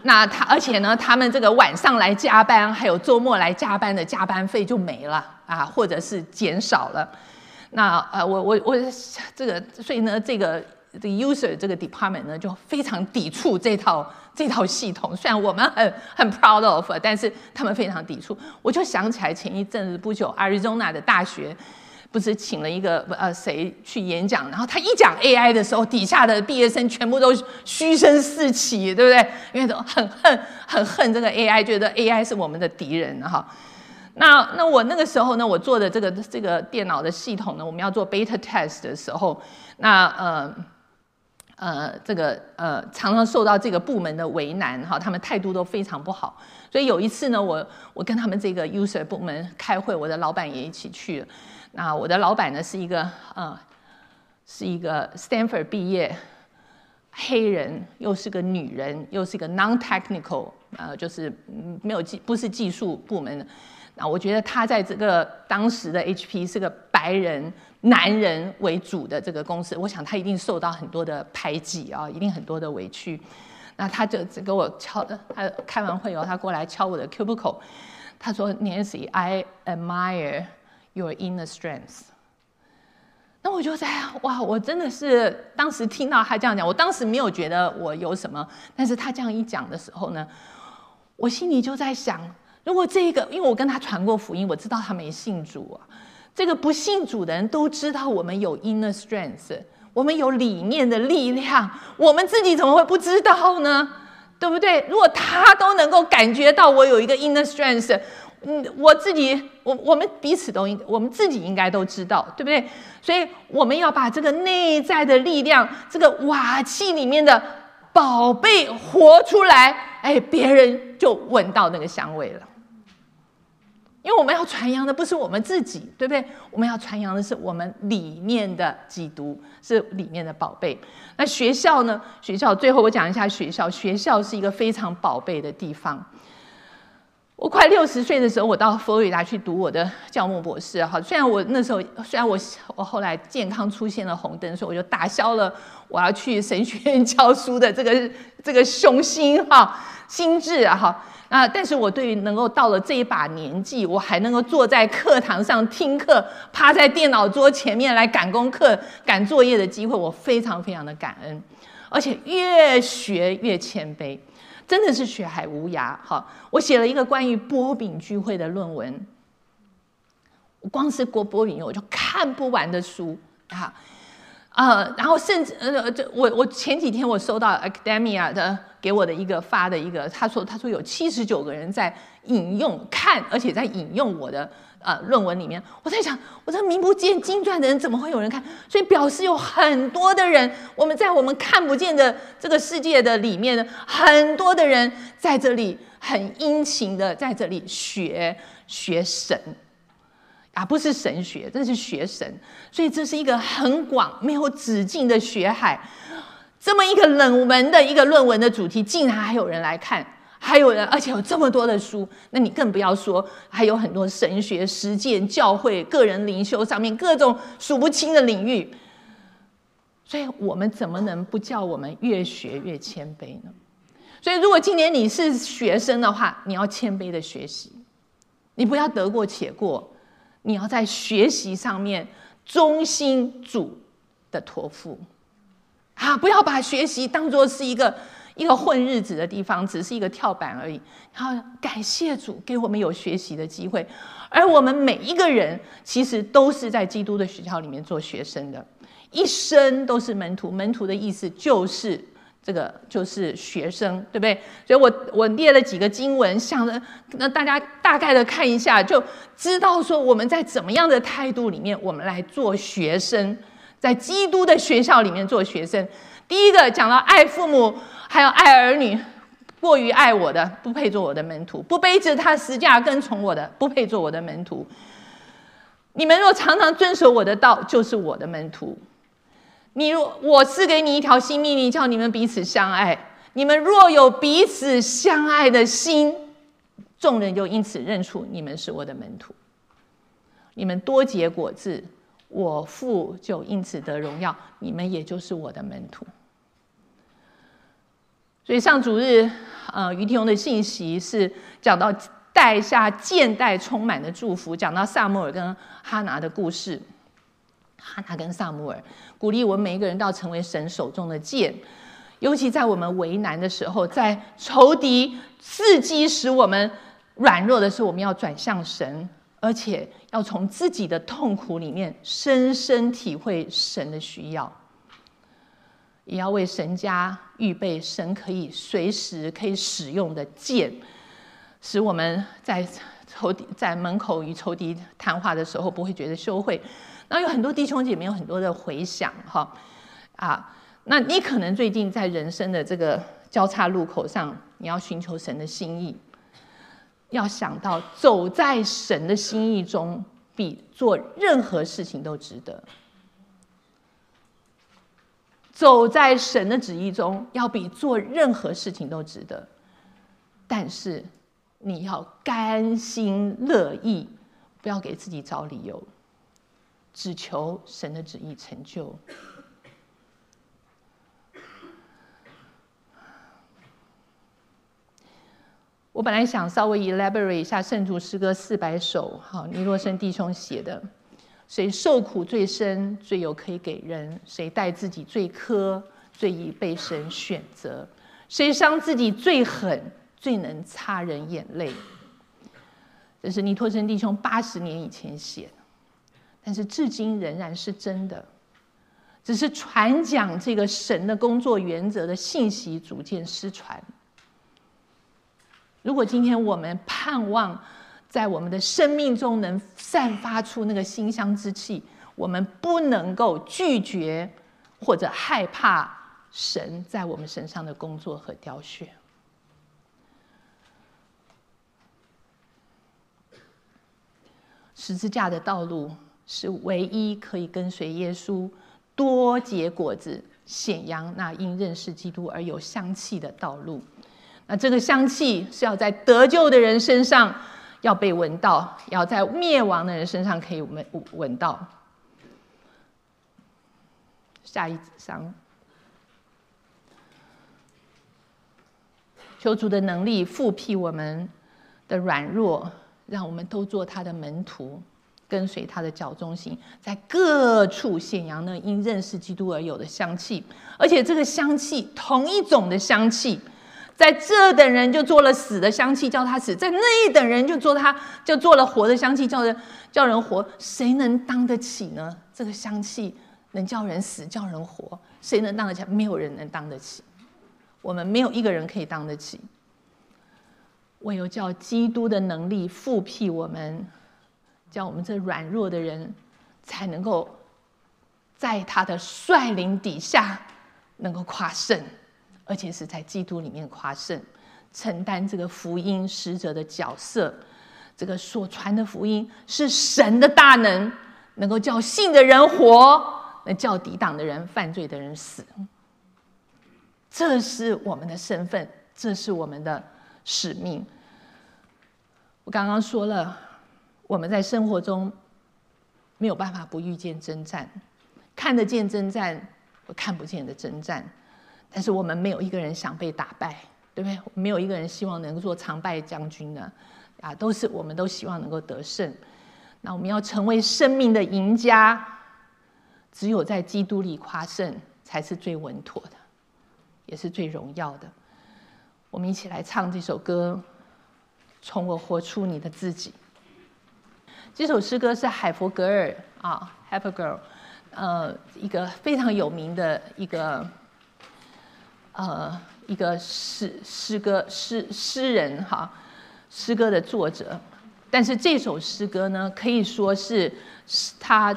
那而且呢，他们这个晚上来加班，还有周末来加班的加班费就没了啊，或者是减少了。那我这个，所以呢，这个 user 这个 department 呢就非常抵触这套系统。虽然我们很 proud of， 但是他们非常抵触。我就想起来前一阵子不久 ，Arizona 的大学不是请了一个谁去演讲，然后他一讲 AI 的时候，底下的毕业生全部都嘘声四起，对不对？因为都很恨这个 AI， 觉得 AI 是我们的敌人哈。那我那个时候呢，我做的这个电脑的系统呢，我们要做 beta test 的时候，那常常受到这个部门的为难哈，他们态度都非常不好。所以有一次呢，我跟他们这个 user 部门开会，我的老板也一起去了。那我的老板呢是一个Stanford 毕业，黑人，又是个女人，又是一个 non-technical， 就是不是技术部门的。那我觉得他在这个当时的 HP 是个白人男人为主的这个公司，我想他一定受到很多的排挤啊，一定很多的委屈。那他就给我他开完会他过来敲我的 cubicle， 他说 Nancy I admire your inner strength。 那我就在哇，我真的是当时听到他这样讲，我当时没有觉得我有什么，但是他这样一讲的时候呢，我心里就在想，如果这个，因为我跟他传过福音，我知道他没信主啊，这个不信主的人都知道我们有 inner strength， 我们有里面的力量，我们自己怎么会不知道呢？对不对？如果他都能够感觉到我有一个 inner strength，我们彼此我们自己应该都知道，对不对？所以我们要把这个内在的力量，这个瓦器里面的宝贝活出来，别人就闻到那个香味了。因为我们要传扬的不是我们自己，对不对？我们要传扬的是我们里面的基督，是里面的宝贝。那学校呢？学校最后我讲一下学校。学校是一个非常宝贝的地方。我快60岁的时候，我到佛罗里达去读我的教牧博士。好，虽然我后来健康出现了红灯，所以我就打消了我要去神学院教书的这个雄心心智但是我对于能够到了这一把年纪，我还能够坐在课堂上听课，趴在电脑桌前面来赶功课、赶作业的机会，我非常非常的感恩，而且越学越谦卑。真的是学海无涯。我写了一个关于波饼聚会的论文，我光是波饼我就看不完的书然后甚至我前几天我收到 Academia 的给我的发的一个，他说有79个人在引用看，而且在引用我的论文里面。我在想，我这名不见经传的人怎么会有人看？所以表示有很多的人，我们在我们看不见的这个世界的里面呢，很多的人在这里很殷勤的在这里学神。不是神学，这是学神。所以这是一个很广没有止境的学海。这么一个冷门的一个论文的主题，竟然还有人来看，还有人，而且有这么多的书，那你更不要说还有很多神学、实践、教会、个人灵修上面各种数不清的领域。所以我们怎么能不叫我们越学越谦卑呢？所以如果今年你是学生的话，你要谦卑的学习，你不要得过且过，你要在学习上面忠心主的托付不要把学习当作是一个混日子的地方，只是一个跳板而已。然后感谢主给我们有学习的机会，而我们每一个人其实都是在基督的学校里面做学生的，一生都是门徒。门徒的意思就是就是学生，对不对？所以我列了几个经文，想着那大家大概的看一下，就知道说我们在怎么样的态度里面，我们来做学生，在基督的学校里面做学生。第一个讲到爱父母，还有爱儿女，过于爱我的，不配做我的门徒；不背着他十字架跟从我的，不配做我的门徒。你们若常常遵守我的道，就是我的门徒。我赐给你一条新命令，叫你们彼此相爱。你们若有彼此相爱的心，众人就因此认出你们是我的门徒。你们多结果子，我父就因此得荣耀，你们也就是我的门徒。所以上主日于弟兄的信息是讲到带下箭袋充满的祝福，讲到撒母耳跟哈拿的故事。哈拿跟撒母耳鼓励我们每一个人都要成为神手中的箭，尤其在我们为难的时候，在仇敌伺机使我们软弱的时候，我们要转向神，而且要从自己的痛苦里面深深体会神的需要，也要为神家预备神可以随时可以使用的剑，使我们在门口与仇敌谈话的时候不会觉得羞愧。然后有很多弟兄姐妹有很多的回想那你可能最近在人生的这个交叉路口上，你要寻求神的心意，要想到走在神的心意中比做任何事情都值得，走在神的旨意中要比做任何事情都值得，但是你要甘心乐意，不要给自己找理由，只求神的旨意成就。我本来想稍微 elaborate 一下圣徒诗歌400首，尼洛生弟兄写的。谁受苦最深，最有可以给人；谁待自己最苛，最易被神选择；谁伤自己最狠，最能擦人眼泪。这是尼托生弟兄80年以前写的，但是至今仍然是真的。只是传讲这个神的工作原则的信息逐渐失传。如果今天我们盼望在我们的生命中能散发出那个馨香之气，我们不能够拒绝或者害怕神在我们身上的工作和雕选。十字架的道路是唯一可以跟随耶稣多结果子显扬那因认识基督而有香气的道路。那这个香气是要在得救的人身上要被闻到，要在灭亡的人身上可以闻到。下一章，求主的能力复辟我们的软弱，让我们都做他的门徒，跟随他的脚中行，在各处显扬那因认识基督而有的香气。而且这个香气，同一种的香气，在这等人就做了死的香气，叫他死；在那一等人就做了活的香气，叫人活。谁能当得起呢？这个香气能叫人死，叫人活，谁能当得起？没有人能当得起，我们没有一个人可以当得起。唯有叫基督的能力复辟我们，叫我们这软弱的人才能够在他的率领底下能够夸胜，而且是在基督里面夸胜，承担这个福音使者的角色。这个所传的福音是神的大能，能够叫信的人活，能叫抵挡的人、犯罪的人死。这是我们的身份，这是我们的使命。我刚刚说了，我们在生活中没有办法不遇见征战，看得见征战和看不见的征战。但是我们没有一个人想被打败，对不对？没有一个人希望能够做常败将军的，我们都希望能够得胜。那我们要成为生命的赢家，只有在基督里夸胜，才是最稳妥的，也是最荣耀的。我们一起来唱这首歌，从我活出你的自己。这首诗歌是海弗格尔Havergal 一个非常有名的一个诗人诗歌的作者。但是这首诗歌呢，可以说是他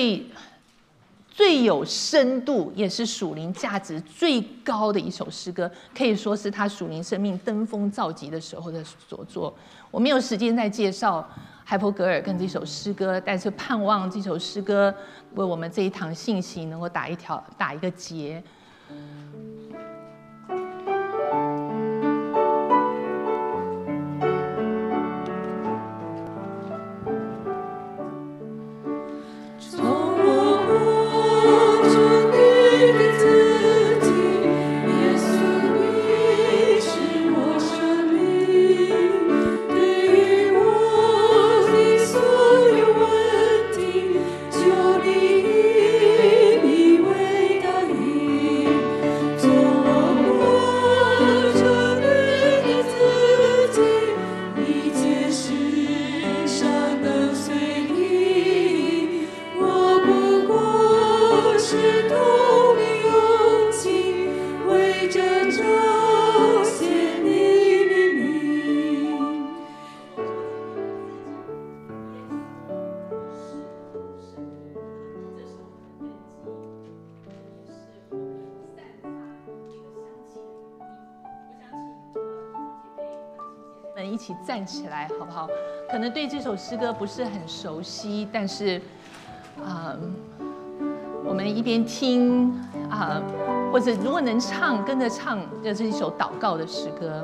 最有深度，也是属灵价值最高的一首诗歌，可以说是他属灵生命登峰造极的时候的所作。我没有时间再介绍海弗格尔跟这首诗歌，但是盼望这首诗歌为我们这一堂信息能够打一个结。 耶稣，你是我我们一起站起来好不好？可能对这首诗歌不是很熟悉，但是我们一边听或者如果能唱，跟着唱，这是一首祷告的诗歌。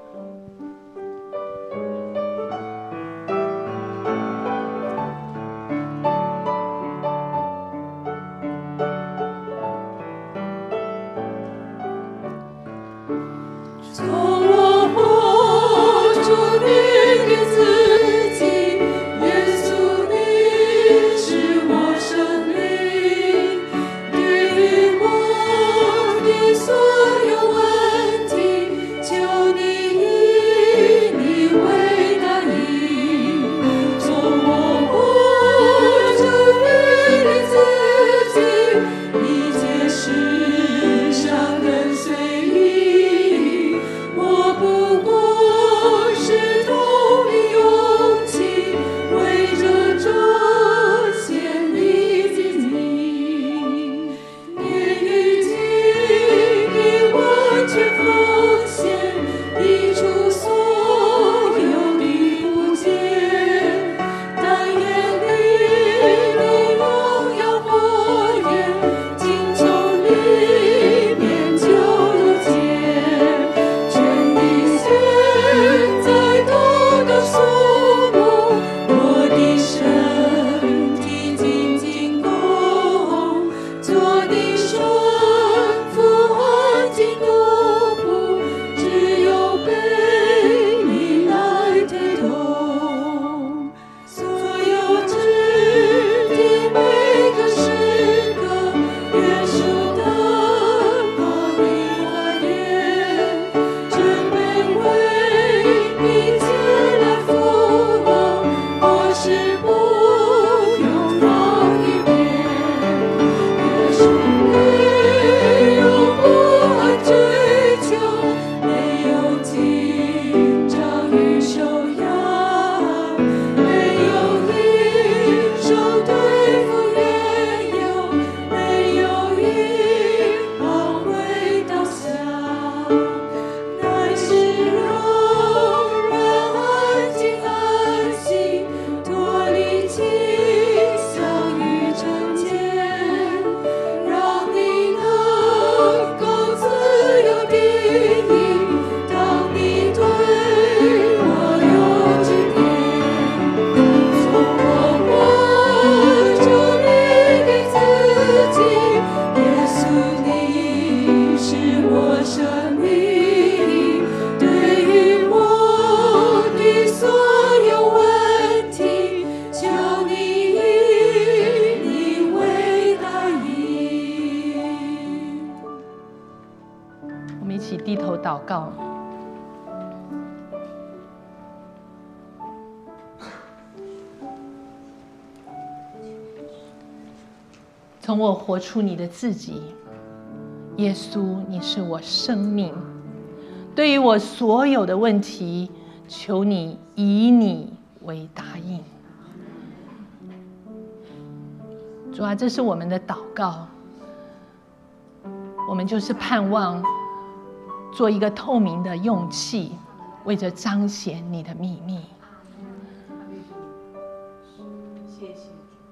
祷告。从我活出你的自己，耶稣，你是我生命。对于我所有的问题，求你以你为答应。主啊，这是我们的祷告。我们就是盼望做一个透明的用器，为着彰显你的秘密。谢谢。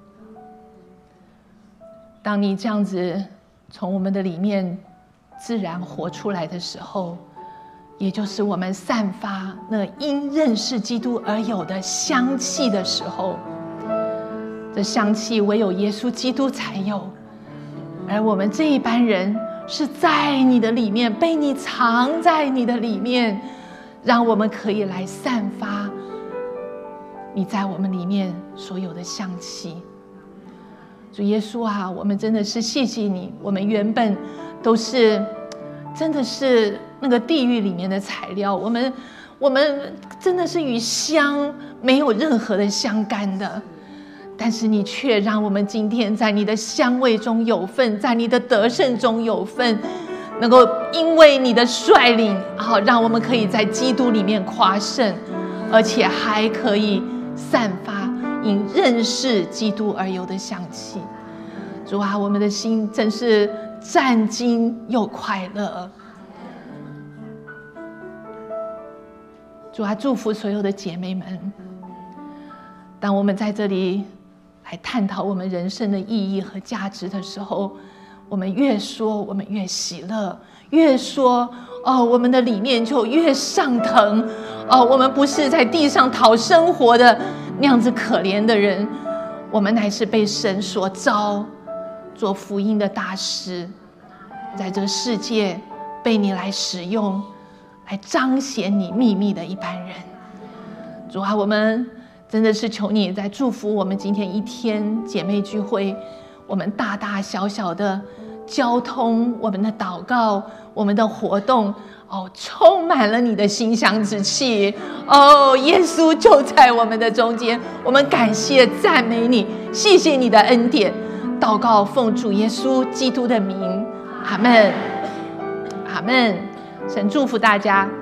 当你这样子从我们的里面自然活出来的时候，也就是我们散发那因认识基督而有的香气的时候，这香气唯有耶稣基督才有，而我们这一般人是在你的里面，被你藏在你的里面，让我们可以来散发你在我们里面所有的香气。主耶稣啊，我们真的是谢谢你，我们原本都是真的是那个地狱里面的材料，我们真的是与香没有任何的相干的，但是你却让我们今天在你的香味中有份，在你的得胜中有份，能够因为你的率领，让我们可以在基督里面夸胜，而且还可以散发因认识基督而有的香气。主啊，我们的心真是战惊又快乐。 主啊，祝福所有的姐妹们。当我们在这里来探讨我们人生的意义和价值的时候，我们越说我们越喜乐，越说我们的里面就越上腾。我们不是在地上讨生活的那样子可怜的人，我们乃是被神所召，做福音的大使，在这个世界被你来使用，来彰显你秘密的一般人。主啊，我们真的是求你在祝福我们今天一天姐妹聚会，我们大大小小的交通，我们的祷告，我们的活动，充满了你的馨香之气。耶稣就在我们的中间，我们感谢赞美你，谢谢你的恩典。祷告奉主耶稣基督的名，阿们，阿们。神祝福大家。